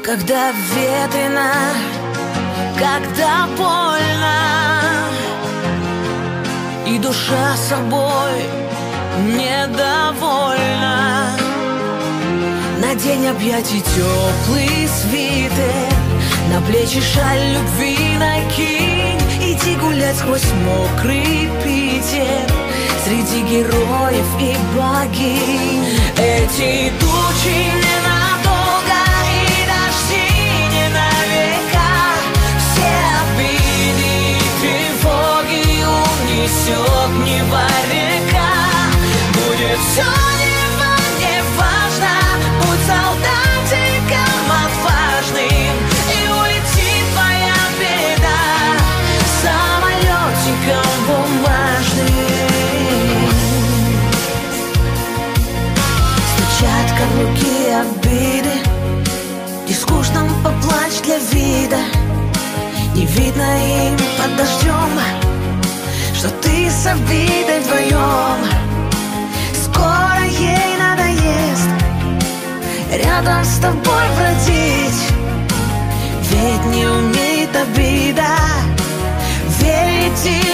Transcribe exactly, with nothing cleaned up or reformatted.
Когда ветрено, когда больно, и душа собой недовольна, надень объятий теплый свитер, на плечи шаль любви накинь, иди гулять сквозь мокрый Питер, среди героев и богинь. Эти тучи ненадолго и дожди не на века, все обиды и тревоги унесет Нева река. Будет все нева, не важно, будь солдатиком отважным, и улетит твоя беда самолетиком бумажным. Стучат каблуки обиды, и скучно поплачь для вида. Не видно им под дождем, что ты с обидой вдвоем. Скоро ей надоест рядом с тобой бродить, ведь не умеет обида верить.